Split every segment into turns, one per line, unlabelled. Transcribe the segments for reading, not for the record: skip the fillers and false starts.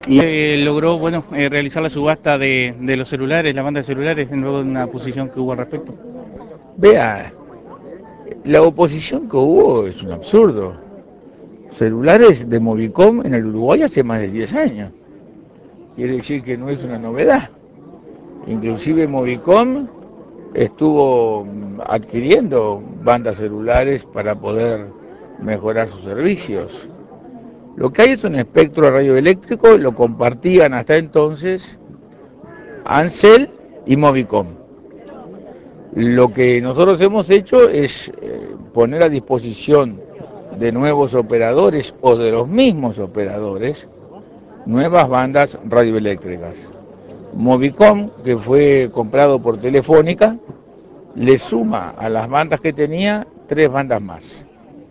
Y logró, bueno, realizar la subasta de los celulares, la banda de celulares, luego de una posición que hubo al respecto.
Vea, la oposición que hubo es un absurdo. Celulares de Movicom en el Uruguay hace más de 10 años. Quiere decir que no es una novedad. Inclusive Movicom estuvo adquiriendo bandas celulares para poder mejorar sus servicios. Lo que hay es un espectro radioeléctrico, lo compartían hasta entonces Ansel y Movicom. Lo que nosotros hemos hecho es poner a disposición de nuevos operadores o de los mismos operadores nuevas bandas radioeléctricas. Movicom, que fue comprado por Telefónica, le suma a las bandas que tenía 3 bandas más.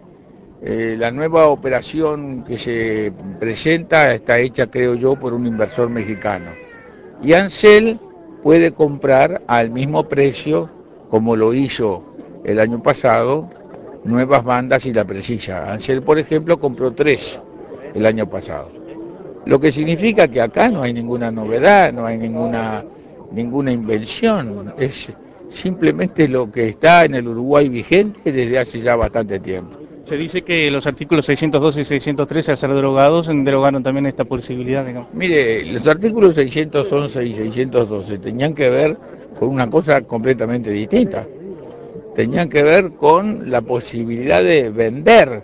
La nueva operación que se presenta está hecha, creo yo, por un inversor mexicano. Y Ansel puede comprar al mismo precio, como lo hizo el año pasado, nuevas bandas si la precisa. Ansel, por ejemplo, compró 3 el año pasado. Lo que significa que acá no hay ninguna novedad, no hay ninguna invención. Es simplemente lo que está en el Uruguay vigente desde hace ya bastante tiempo.
Se dice que los artículos 612 y 613, al ser derogados, derogaron también esta posibilidad, digamos.
Mire, los artículos 611 y 612 tenían que ver con una cosa completamente distinta. Tenían que ver con la posibilidad de vender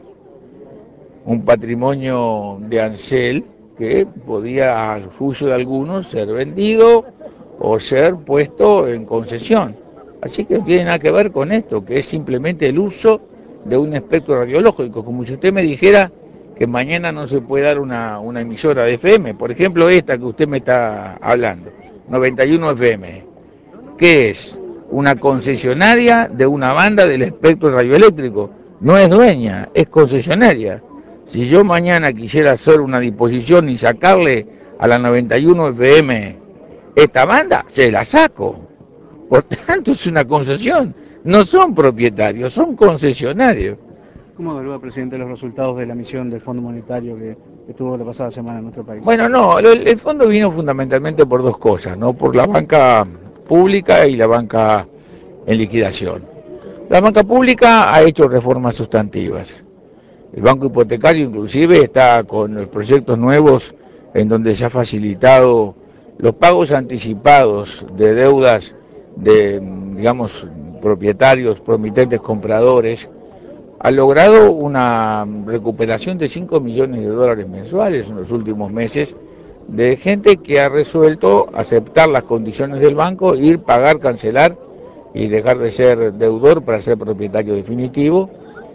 un patrimonio de Ansel que podía, al juicio de algunos, ser vendido o ser puesto en concesión. Así que no tiene nada que ver con esto, que es simplemente el uso de un espectro radiológico, como si usted me dijera que mañana no se puede dar una emisora de FM, por ejemplo esta que usted me está hablando, 91 FM. ¿Qué es? Una concesionaria de una banda del espectro radioeléctrico. No es dueña, es concesionaria. Si yo mañana quisiera hacer una disposición y sacarle a la 91 FM esta banda, se la saco. Por tanto, es una concesión. No son propietarios, son concesionarios.
¿Cómo evalúa, presidente, los resultados de la misión del Fondo Monetario que tuvo la pasada semana en nuestro país?
Bueno, no, el fondo vino fundamentalmente por 2 cosas, ¿no? Por la banca pública y la banca en liquidación. La banca pública ha hecho reformas sustantivas. El banco hipotecario inclusive está con los proyectos nuevos en donde se ha facilitado los pagos anticipados de deudas de, digamos, propietarios, promitentes, compradores. Ha logrado una recuperación de 5 millones de dólares mensuales en los últimos meses de gente que ha resuelto aceptar las condiciones del banco, ir, pagar, cancelar y dejar de ser deudor para ser propietario definitivo.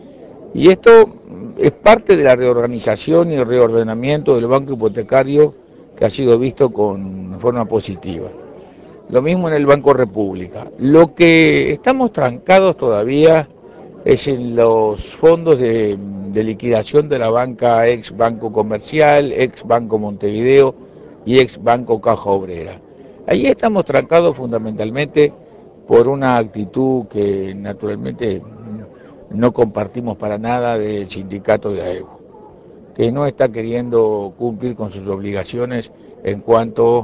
Y esto es parte de la reorganización y reordenamiento del banco hipotecario que ha sido visto con forma positiva. Lo mismo en el Banco República. Lo que estamos trancados todavía es en los fondos de liquidación de la banca ex Banco Comercial, ex Banco Montevideo y ex Banco Caja Obrera. Ahí estamos trancados fundamentalmente por una actitud que naturalmente no compartimos para nada del sindicato de AEU, que no está queriendo cumplir con sus obligaciones en cuanto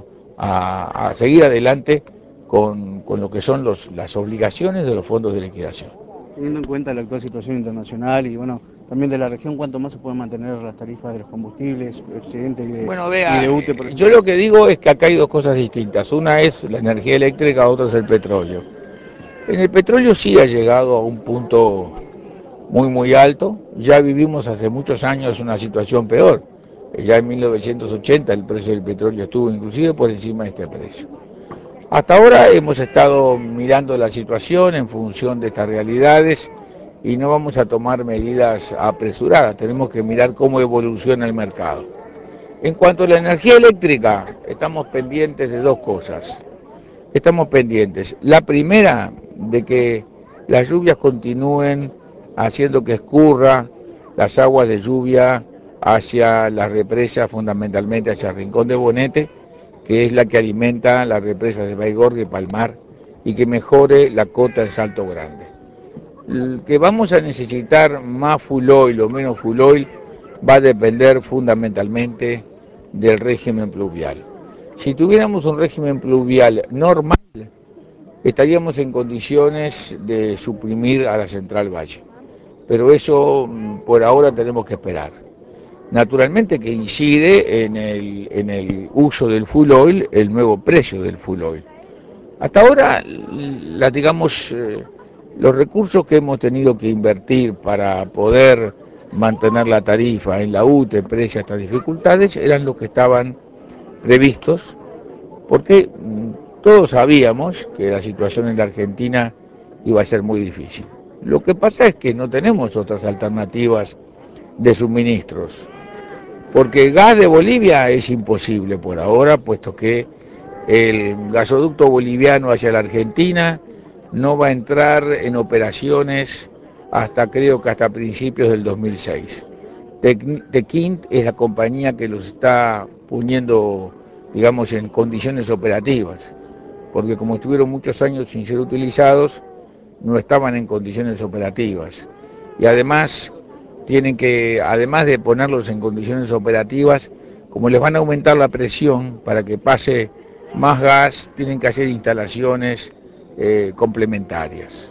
a seguir adelante con lo que son las obligaciones de los fondos de liquidación.
Teniendo en cuenta la actual situación internacional y, bueno, también de la región, ¿cuánto más se pueden mantener las tarifas de los combustibles, presidente,
Bueno,
y de
vea,
UTE, por
yo
ejemplo?
lo que digo es que acá hay 2 cosas distintas. Una es la energía eléctrica, otra es el petróleo. En el petróleo sí ha llegado a un punto muy alto. Ya vivimos hace muchos años una situación peor. Ya en 1980 el precio del petróleo estuvo inclusive por encima de este precio. Hasta ahora hemos estado mirando la situación en función de estas realidades y no vamos a tomar medidas apresuradas. Tenemos que mirar cómo evoluciona el mercado. En cuanto a la energía eléctrica, estamos pendientes de 2 cosas. Estamos pendientes. La primera, de que las lluvias continúen haciendo que escurra las aguas de lluvia hacia las represas, fundamentalmente hacia el Rincón de Bonete, que es la que alimenta las represas de Baigorria y Palmar, y que mejore la cota en Salto Grande. Que vamos a necesitar más full oil o menos full oil va a depender fundamentalmente del régimen pluvial. Si tuviéramos un régimen pluvial normal, estaríamos en condiciones de suprimir a la Central Valle. Pero eso por ahora tenemos que esperar. Naturalmente que incide en el uso del fuel oil, el nuevo precio del fuel oil. Hasta ahora, digamos, los recursos que hemos tenido que invertir para poder mantener la tarifa en la UTE, pese a estas dificultades, eran los que estaban previstos, porque todos sabíamos que la situación en la Argentina iba a ser muy difícil. Lo que pasa es que no tenemos otras alternativas de suministros, porque el gas de Bolivia es imposible por ahora, puesto que el gasoducto boliviano hacia la Argentina no va a entrar en operaciones hasta, creo que hasta principios del 2006. Tequint es la compañía que los está poniendo, digamos, en condiciones operativas, porque como estuvieron muchos años sin ser utilizados, no estaban en condiciones operativas. Y además tienen que, además de ponerlos en condiciones operativas, como les van a aumentar la presión para que pase más gas, tienen que hacer instalaciones complementarias.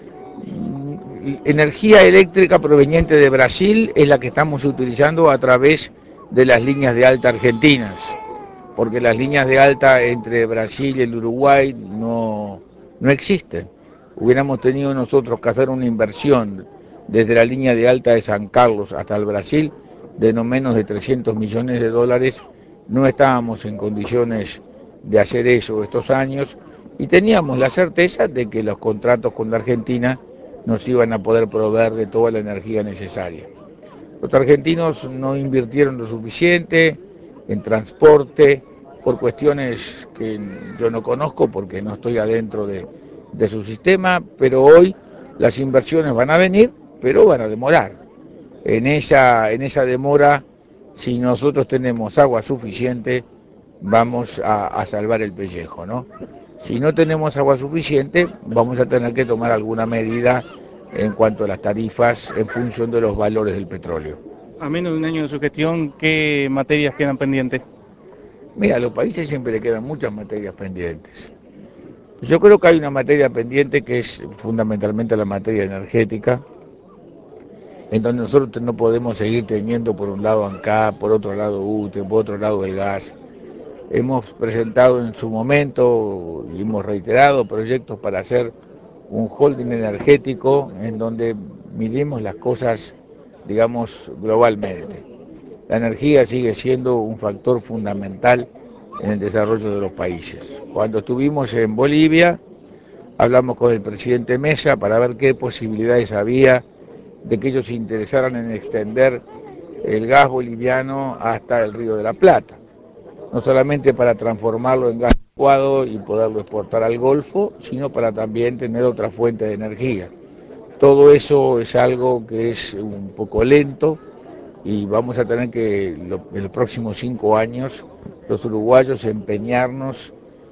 Energía eléctrica proveniente de Brasil es la que estamos utilizando a través de las líneas de alta argentinas, porque las líneas de alta entre Brasil y el Uruguay no existen. Hubiéramos tenido nosotros que hacer una inversión desde la línea de alta de San Carlos hasta el Brasil de no menos de 300 millones de dólares. No estábamos en condiciones de hacer eso estos años y teníamos la certeza de que los contratos con la Argentina nos iban a poder proveer de toda la energía necesaria. Los argentinos no invirtieron lo suficiente en transporte por cuestiones que yo no conozco porque no estoy adentro de su sistema, pero hoy las inversiones van a venir, pero van a demorar. En esa demora, si nosotros tenemos agua suficiente, vamos a salvar el pellejo, ¿no? Si no tenemos agua suficiente, vamos a tener que tomar alguna medida en cuanto a las tarifas en función de los valores del petróleo.
A menos de un año de su gestión, ¿qué materias quedan pendientes?
Mira, a los países siempre le quedan muchas materias pendientes. Yo creo que hay una materia pendiente que es fundamentalmente la materia energética, en donde nosotros no podemos seguir teniendo por un lado ANCAP, por otro lado UTE, por otro lado el gas. Hemos presentado en su momento y hemos reiterado proyectos para hacer un holding energético en donde midimos las cosas, digamos, globalmente. La energía sigue siendo un factor fundamental en el desarrollo de los países. Cuando estuvimos en Bolivia, hablamos con el presidente Mesa para ver qué posibilidades había de que ellos se interesaran en extender el gas boliviano hasta el Río de la Plata, no solamente para transformarlo en gas licuado y poderlo exportar al Golfo, sino para también tener otra fuente de energía. Todo eso es algo que es un poco lento y vamos a tener que en los próximos 5 años los uruguayos empeñarnos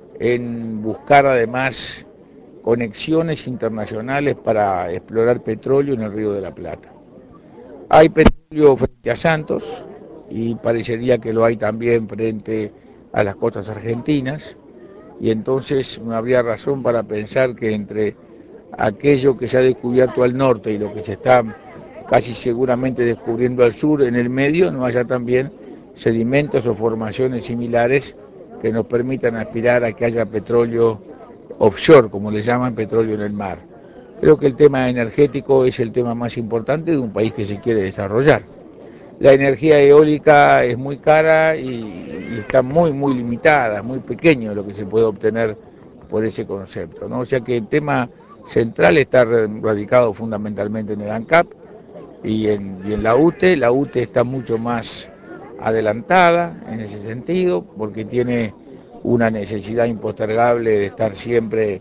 en buscar además conexiones internacionales para explorar petróleo en el Río de la Plata. Hay petróleo frente a Santos y parecería que lo hay también frente a las costas argentinas y entonces no habría razón para pensar que entre aquello que se ha descubierto al norte y lo que se está casi seguramente descubriendo al sur, en el medio no haya también sedimentos o formaciones similares que nos permitan aspirar a que haya petróleo offshore, como le llaman, petróleo en el mar. Creo que el tema energético es el tema más importante de un país que se quiere desarrollar. La energía eólica es muy cara y está muy limitada, muy pequeño lo que se puede obtener por ese concepto, ¿no? O sea que el tema central está radicado fundamentalmente en el ANCAP y en la UTE. La UTE está mucho más adelantada en ese sentido porque tiene una necesidad impostergable de estar siempre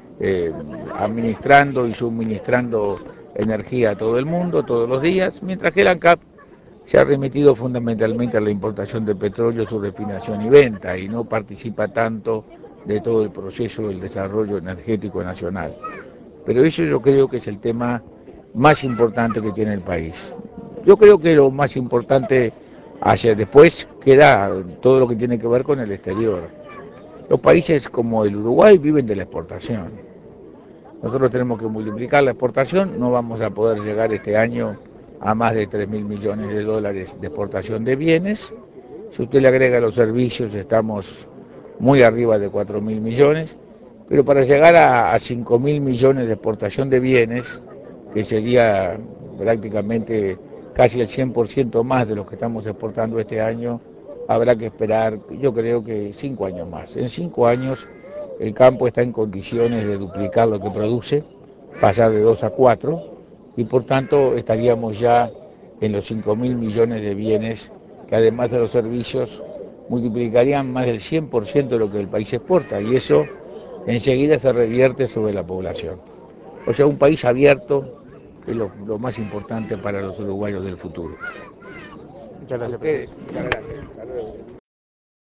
administrando y suministrando energía a todo el mundo todos los días, mientras que el ANCAP se ha remitido fundamentalmente a la importación de petróleo, su refinación y venta, y no participa tanto de todo el proceso del desarrollo energético nacional. Pero eso yo creo que es el tema más importante que tiene el país. Yo creo que lo más importante Después queda todo lo que tiene que ver con el exterior. Los países como el Uruguay viven de la exportación. Nosotros tenemos que multiplicar la exportación, no vamos a poder llegar este año a más de 3.000 millones de dólares de exportación de bienes. Si usted le agrega los servicios, estamos muy arriba de 4.000 millones, pero para llegar a 5.000 millones de exportación de bienes, que sería prácticamente casi el 100% más de lo que estamos exportando este año, habrá que esperar, yo creo que 5 años más. En 5 años el campo está en condiciones de duplicar lo que produce, pasar de 2 a 4, y por tanto estaríamos ya en los 5.000 millones de bienes que además de los servicios multiplicarían más del 100% de lo que el país exporta, y eso enseguida se revierte sobre la población. O sea, un país abierto es lo más importante para los uruguayos del futuro.
Muchas gracias,
Ustedes,
presidente.
muchas gracias. Hasta luego.